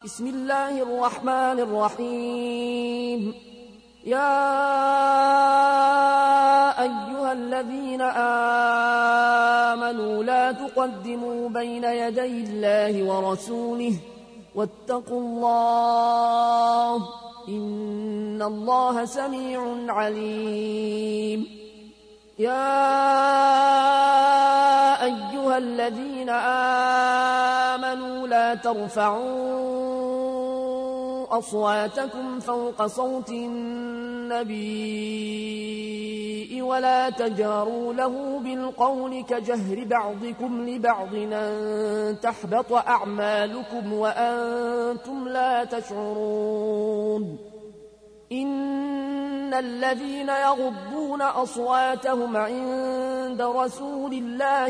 بسم الله الرحمن الرحيم. يا أيها الذين آمنوا لا تقدموا بين يدي الله ورسوله واتقوا الله إن الله سميع عليم. يا أيها الذين آمنوا لا ترفعوا أصواتكم فوق صوت النبي ولا تجهروا له بالقول كجهر بعضكم لبعض أن تحبط أعمالكم وأنتم لا تشعرون. إن الذين يغضون أصواتهم عند رسول الله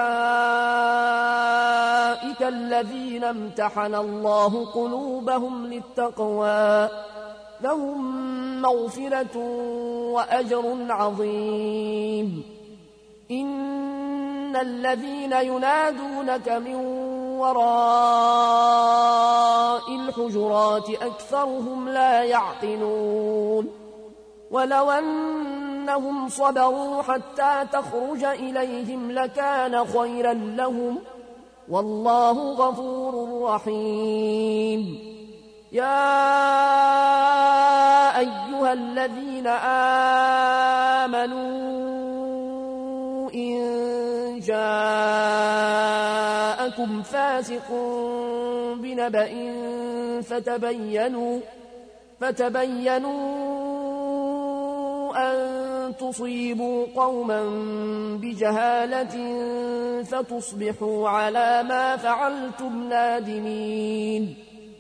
أولئك الذين امتحن الله قلوبهم للتقوى لهم مغفرة وأجر عظيم. إن الذين ينادونك من وراء الحجرات أكثرهم لا يعقلون. ولو أنهم صبروا حتى تخرج إليهم لكان خيرا لهم والله غفور رحيم. يا أيها الذين آمنوا إن جاءكم فاسق بنبأ فتبينوا أن تصيبوا قوما بجهالة فتصبحوا على ما فعلتم نادمين.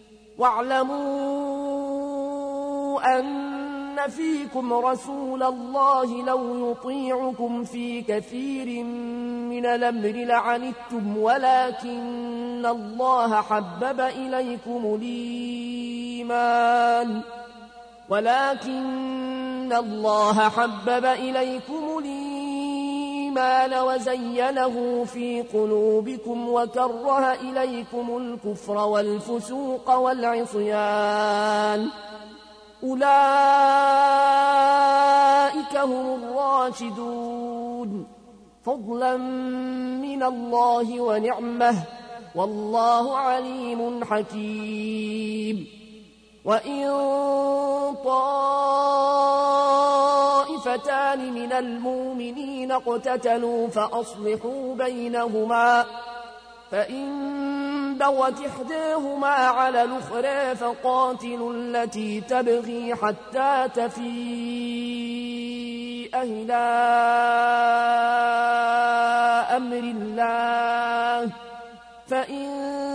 واعلموا أن فيكم رسول الله لو يطيعكم في كثير من الأمر لعنتم ولكن الله حبب إليكم الإيمان وزينه في قلوبكم وكره إليكم الكفر والفسوق والعصيان أولئك هم الراشدون فضلا من الله ونعمه والله عليم حكيم. وإن طائفتان من المؤمنين اقتتلوا فأصلحوا بينهما فإن بغت إحداهما على الأخرى فقاتلوا التي تبغي حتى تفيء إلى أمر الله فإن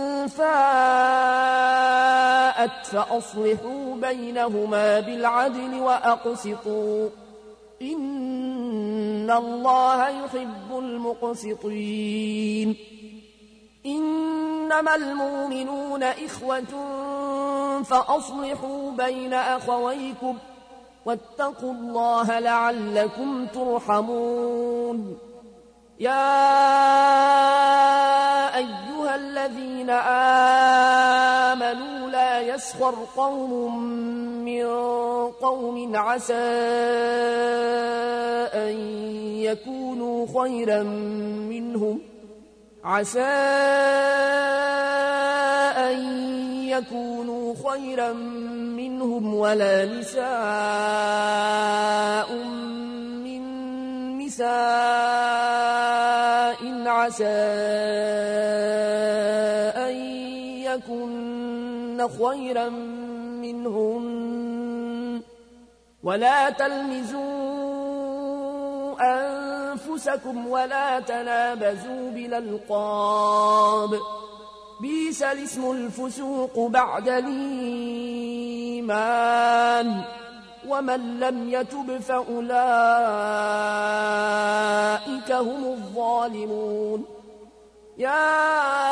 فاءت فأصلحوا بينهما بالعدل وأقسطوا إن الله يحب المقسطين. إنما المؤمنون إخوة فأصلحوا بين أخويكم واتقوا الله لعلكم ترحمون. يا أيها الذين آمنوا لا يسخر قوم من قوم عسى أن يكونوا خيرا منهم ولا نساء من نساء عسى أن يكن خيرا منهم ولا تلمزوا أنفسكم ولا تنابزوا بالألقاب بئس الاسم الفسوق بعد الإيمان ومن لم يتب فأولئك هم الظالمون. يا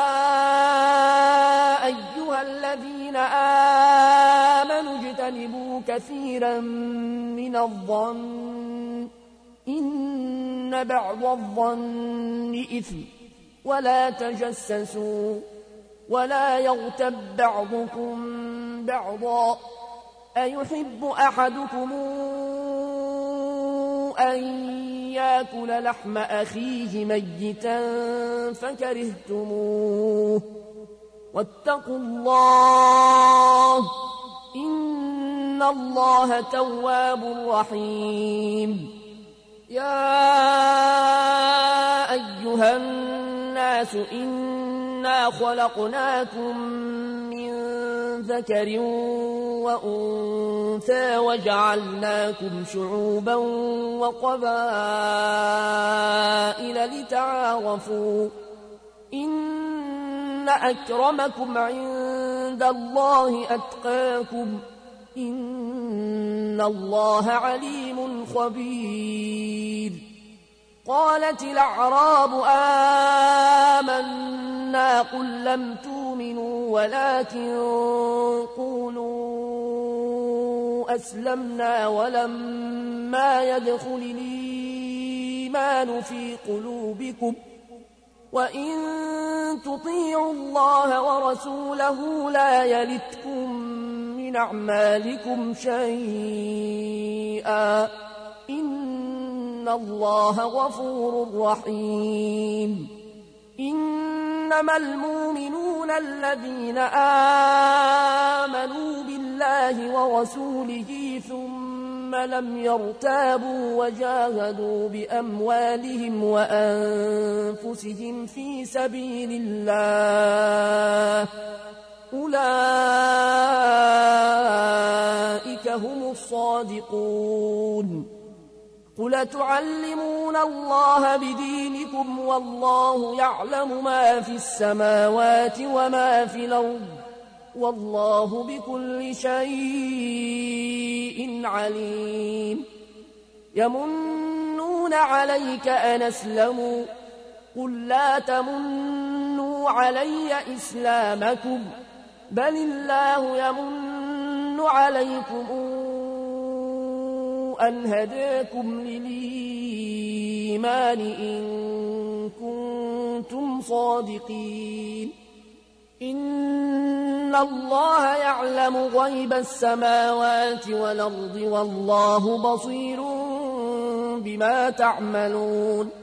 أيها الذين آمنوا اجتنبوا كثيرا من الظن إن بعض الظن إثم ولا تجسسوا ولا يغتب بعضكم بعضا أيحب أحدكم أن يأكل لحم أخيه ميتا فكرهتموه واتقوا الله إن الله تواب رحيم يا أيها الناس إنا خلقناكم من ذكر وأنثى وجعلناكم شعوبا وقبائل لتعارفوا إن أكرمكم عند الله أتقاكم إن الله عليم خبير قالت الأعراب آمنا قل لم تؤمنوا ولكن قولوا أسلمنا ولما يدخل الإيمان في قلوبكم وإن تطيعوا الله ورسوله لا يلتكم من أعمالكم شيئا إن الله غفور رحيم إنما المؤمنون الذين آمنوا بالله ورسوله ثم لم يرتابوا وجاهدوا بأموالهم وأنفسهم في سبيل الله أولئك هم الصادقون قل تعلمون الله بدينكم والله يعلم ما في السماوات وما في الأرض والله بكل شيء عليم يمنون عليك أن أسلموا قل لا تمنوا علي إسلامكم بل الله يمن عليكم أن هداكم للإيمان إن كنتم صادقين إن الله يعلم غيب السماوات والأرض والله بصير بما تعملون